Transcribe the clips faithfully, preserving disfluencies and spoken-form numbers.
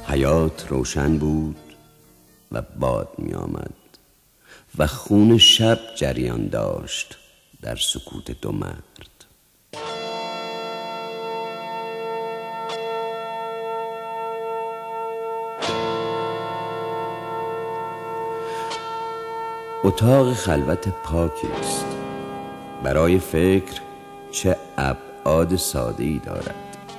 حیات روشن بود و باد می آمد و خون شب جریان داشت در سکوت دو مرد. اتاق خلوت پاکی است. برای فکر چه ابعاد ساده‌ای دارد.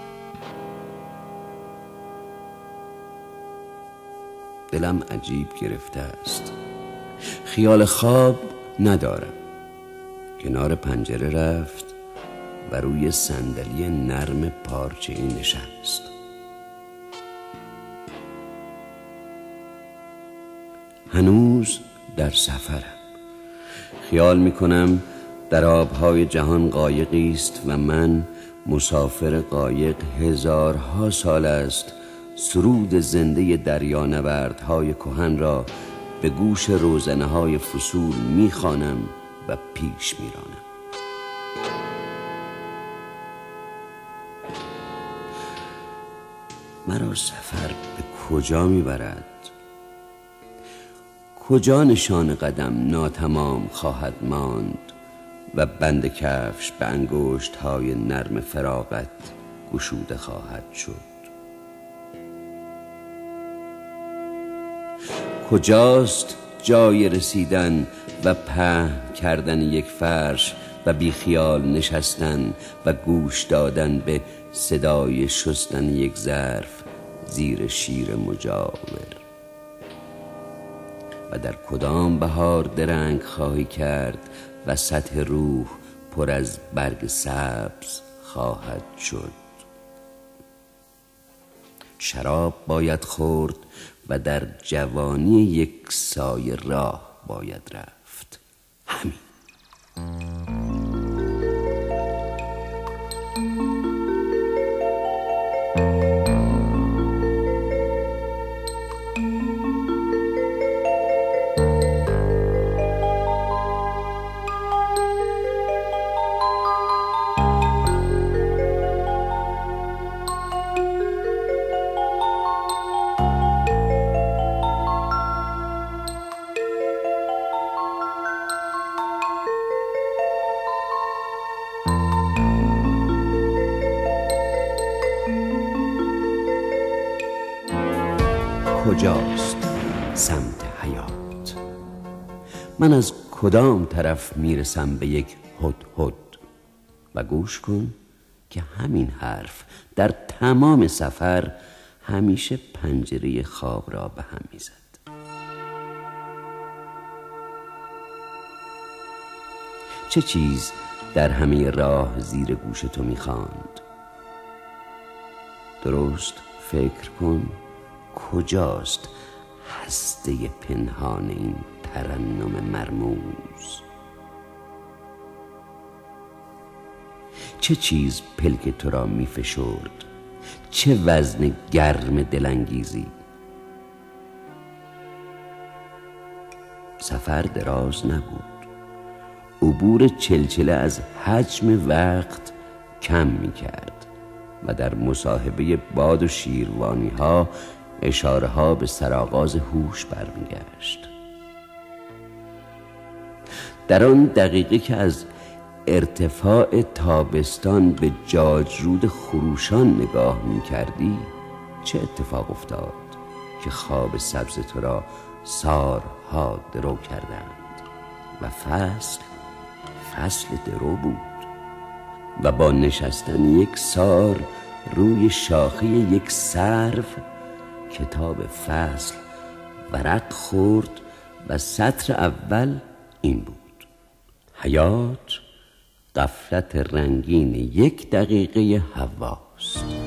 دلم عجیب گرفته است. خیال خواب ندارم. کنار پنجره رفت و روی صندلی نرم پارچه‌ای نشست. هنوز در سفرم. خیال میکنم در آبهای جهان قایقی است و من مسافر قایق هزارها سال است سرود زنده دریانوردهای کهن را به گوش روزنه های فصول میخوانم و پیش میرانم. مرا سفر به کجا میبرد؟ کجا نشان قدم ناتمام خواهد ماند و بند کفش به انگشت های نرم فراغت گشوده خواهد شد؟ کجاست جای رسیدن و پهن کردن یک فرش و بی خیال نشستن و گوش دادن به صدای شستن یک ظرف زیر شیر مجاور؟ و در کدام بهار درنگ خواهی کرد و سطح روح پر از برگ سبز خواهد شد؟ شراب باید خورد و در جوانی یک سایه راه باید رفت. همین. کجاست سمت حیات؟ من از کدام طرف میرسم به یک هدهد؟ و گوش کن که همین حرف در تمام سفر همیشه پنجره خواب را به هم میزد. چه چیز در همه راه زیر گوش تو میخواند؟ درست فکر کن. کجاست هسته پنهان این ترنم مرموز؟ چه چیز پلک تو را می فشرد؟ چه وزن گرم دلانگیزی؟ سفر دراز نبود. عبور چلچله از حجم وقت کم می کرد و در مصاحبه باد و شیروانی ها اشاره ها به سرآغاز هوش برمیگشت. در آن دقیقه که از ارتفاع تابستان به جاجرود خروشان نگاه می کردی، چه اتفاق افتاد که خواب سبز تو را سارها درو کردند و فصل فصل درو بود و با نشستن یک سار روی شاخه یک سرو کتاب فصل ورق خورد و سطر اول این بود: حیات غفلت رنگین یک دقیقه هواست.